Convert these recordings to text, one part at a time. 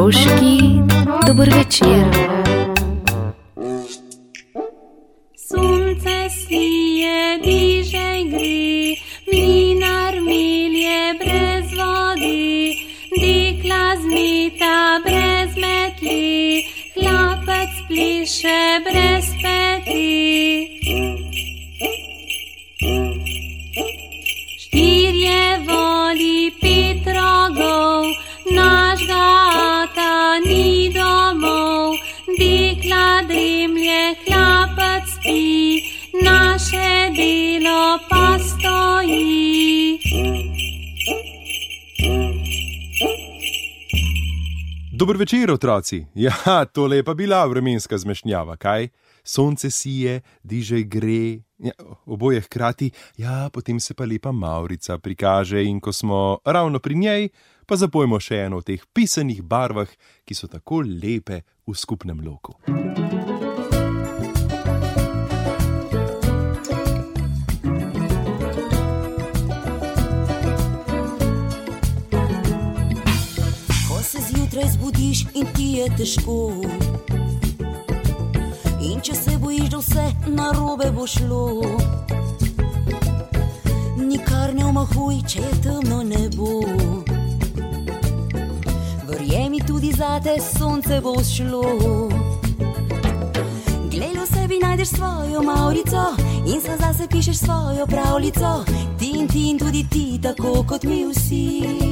Otroški dober večer. Sonce sije, dižej gre, mlinar melje brez vode, dekla zmeta brez metli, hlapec pleše brez peti. Štirje voli, 5 rogov, našega ata ni domov, dekla dremlje, hlapec spi, naše delo pa stoji. Dober večer, otroci. Ja, tole je pa bila vremenska zmešnjava, kaj? Sonce sije, dižej gre, ja, oboje hkrati, ja, potem se pa lepa mavrica prikaže in ko smo ravno pri njej, pa zapojmo še eno v teh pisanih barvah, ki so tako lepe v skupnem loku. Zjutraj zbudiš in ti je težko, in če se bojiš, da vse narobe bo šlo, nikar ne omahuj, če je temno nebo. Verjemi, tudi zate sonce bo vzšlo. Glej, v sebi najdeš svojo mavrico in sam zase pišeš svojo pravljico. Tin, tudi ti, tako kot mi vsi.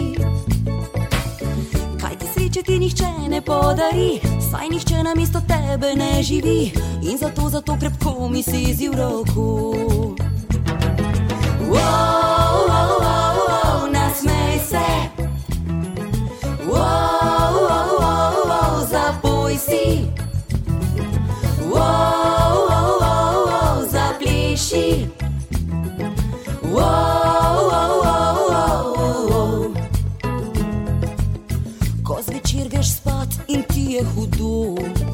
Če ti nihče ne podari, saj nihče namesto tebe ne živi, in zato krepko mi sezi v roku. Nasmej se, zapoj si, zapleši, in ti je hudo,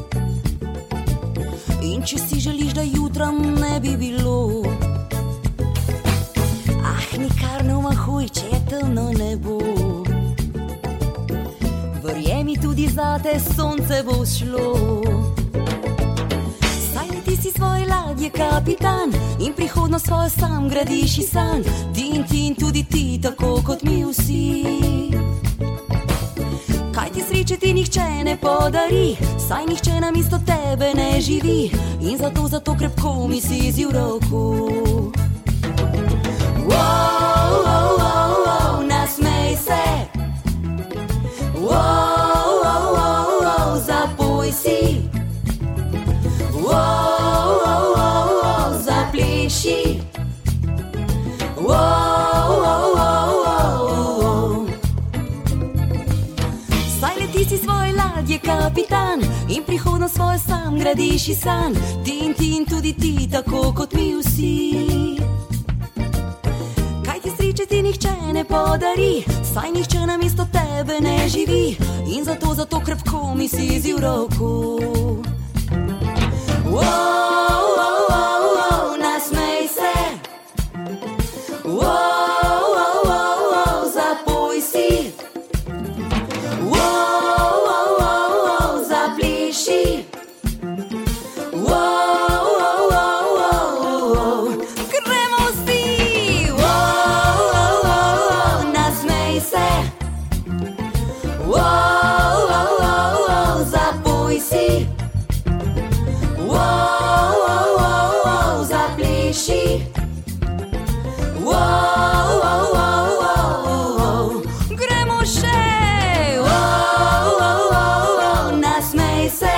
in če si želiš, da jutra ne bi bilo, nikar ne omahuj, če je temno nebo. Verjemi, tudi zate sonce bo vzšlo. Saj ti si svoje ladje kapitan in prihodnost svojo sam gradiš iz sanj. Tin, tudi ti, tako kot mi vsi. Kaj ti sreče ti nihče ne podari, saj nihče namesto tebe ne živi, in zato krepko mi sezi v roku. Nasmej se, zapoj si, zapleši, ti si svoje ladje kapitan in prihodnost svojo sam gradiš iz sanj. Tin, tudi ti, tako kot mi vsi. Kaj ti sreče ti nihče ne podari, saj nihče namesto tebe ne živi, in zato krepko mi sezi v roku. Nasmej se, zapoj si, gremo vsi, nasmej se, zapoj si, zapleši, gremo še, nasmej se,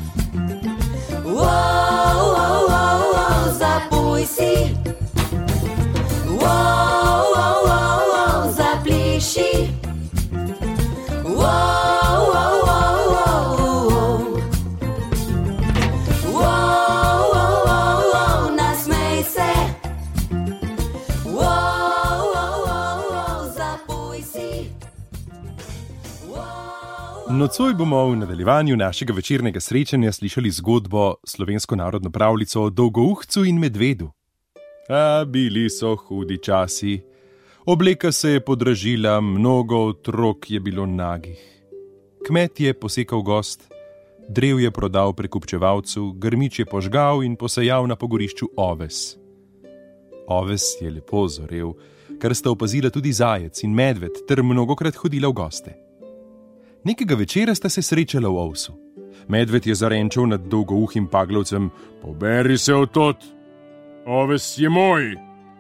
zapoj si, zapleši, nasmej se, zapoj si. Nocoj bomo v nadaljevanju našega večernega srečanja slišali zgodbo, slovensko narodno pravljico o dolgouhcu in medvedu. Bili so hudi časi. Obleka se je podražila, mnogo otrok je bilo nagih. Kmet je posekal gozd, drev je prodal prekupčevalcu, grmič je požgal in posejal na pogorišču oves. Oves je lepo zorel, kar sta opazila tudi zajec in medved ter mnogokrat hodila v goste. Nekega večera sta se srečala v ovsu. Medved je zarenčal nad dolgouhim paglavcem: "Poberi se odtot, oves je moj."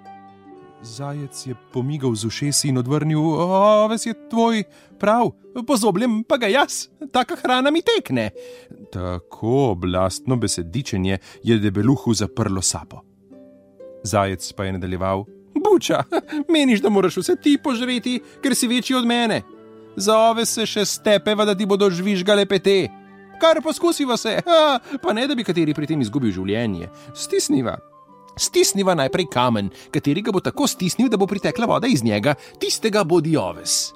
Zajec je pomigal z ušesi in odvrnil: "Oves je tvoj, prav, pozobljem pa ga jaz, taka hrana mi tekne." Tako oblastno besedičenje je debeluhu zaprlo sapo. Zajec pa je nadaljeval: "Buča, meniš, da moraš vse ti požreti, ker si večji od mene? Za oves se še stepeva, da ti bodo žvižgale pete. Kar poskusiva se, pa ne da bi kateri pri tem izgubil življenje. Stisniva najprej kamen, katerega bo tako stisnil, da bo pritekla voda iz njega, tistega bodi oves."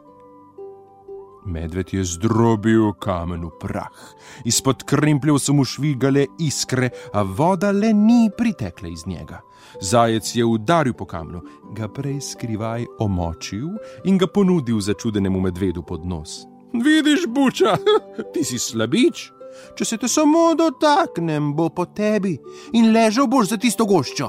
Medved je zdrobil kamen v prah. Izpod krempljev so mu švigale iskre, a voda le ni pritekla iz njega. Zajec je udaril po kamnu, ga prej skrivaj omočil in ga ponudil začudenemu medvedu pod nos. "Vidiš, Buča, ti si slabič. Če se te samo dotaknem, bo po tebi in ležal boš za tisto goščo."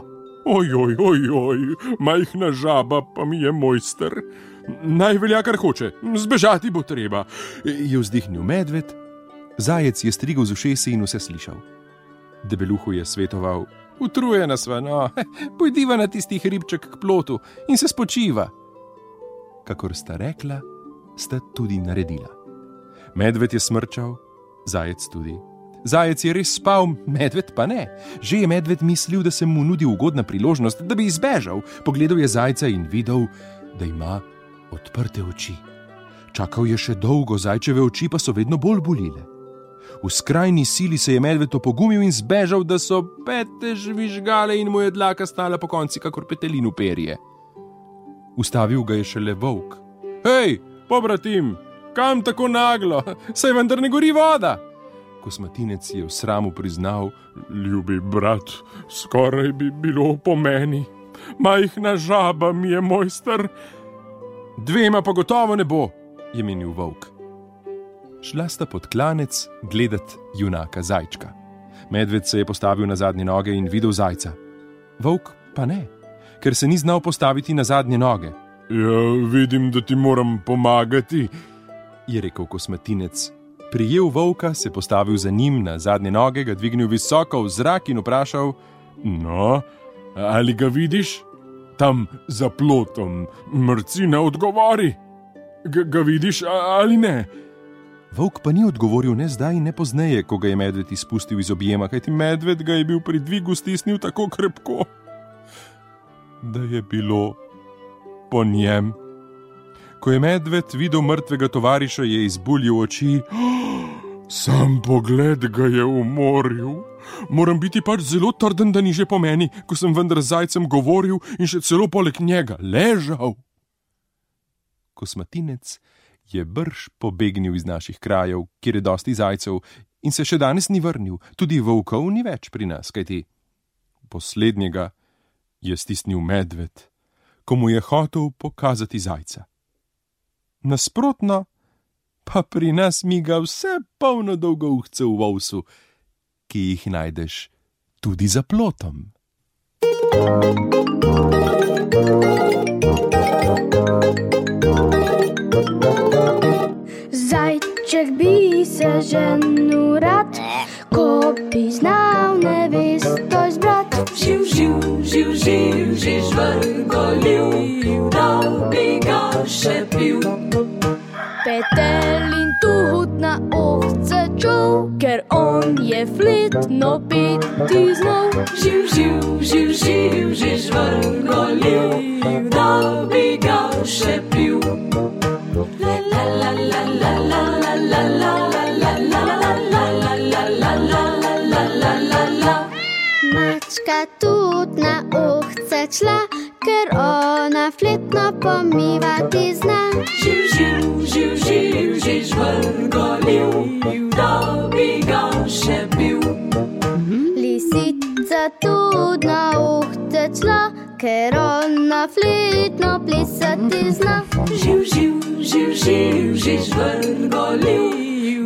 Oj, majhna žaba pa mi je mojster. Naj velja, kar hoče, zbežati bo treba," je vzdihnil medved. Zajec je strigel z ušesi in vse slišal. Debeluhu je svetoval: "Utrujena sva, no, pojdiva na tisti hribček k plotu in se spočiva." Kakor sta rekla, sta tudi naredila. Medved je smrčal, zajec tudi. Zajec je res spal, medved pa ne. Že je medved mislil, da se mu nudi ugodna priložnost, da bi izbežal. Pogledal je zajca in videl, da ima odprte oči. Čakal je še dolgo, zajčeve oči pa so vedno bolj bolile. V skrajni sili se je medved opogumil in zbežal, da so pete žvižgale in mu je dlaka stala po konci kakor petelin v perje. Ustavil ga je šele volk. "Hej, pobratim, kam tako naglo? Saj vendar ne gori voda." Kosmatinec je v sramu priznal: "Ljubi brat, skoraj bi bilo po meni. Majhna žaba mi je mojster." "Dvema pa gotovo ne bo," je menil volk. Šla sta pod klanec gledat junaka zajčka. Medved se je postavil na zadnje noge in videl zajca. Volk pa ne, ker se ni znal postaviti na zadnje noge. "Ja, vidim, da ti moram pomagati," je rekel kosmatinec. Prijel volka, se postavil za njim na zadnje noge, ga dvignil visoko v zrak in vprašal: "No, ali ga vidiš? Tam za plotom, mrcina, odgovori. Ga vidiš ali ne?" Volk pa ni odgovoril ne zdaj, ne pozneje, ko ga je medved izpustil iz objema, kajti medved ga je bil pri dvigu stisnil tako krepko, da je bilo po njem. Ko je medved videl mrtvega tovariša, je izbuljil oči. "Sam pogled ga je umoril. Moram biti pač zelo trden, da ni že po meni, ko sem vendar z zajcem govoril in še celo poleg njega ležal." Kosmatinec je brž pobegnil iz naših krajev, kjer je dosti zajcev, in se še danes ni vrnil. Tudi volkov ni več pri nas, kajti poslednjega je stisnil medved, ko mu je hotel pokazati zajca. Nasprotno pa pri nas miga vse polno dolgouhcev v ovsu, ki jih najdeš tudi za plotom. Zajček bi se ženil rad, ko bi znal nevesto izbrat. Živ, živ, živ, živ, živ, žvrgoljiv, da bi ga še pil. Petelin tuhut na ovce čul, ker on je fletno peti znal. Živ, živ, živ, živ, živ, žvrgoljiv, da bi ga še pil. La la la la la la la la la la la la la la la la. Mačka tudi na ovce šla, ker ona fletno pomivati zna. Živ, živ, živ, živ, živ, žvrgoljiv, da bi ga še pil. Lisica tudi na ovce šla, ker ona fletno plesati zna. Živ, živ, živ, živ, živ, žvrgoljiv,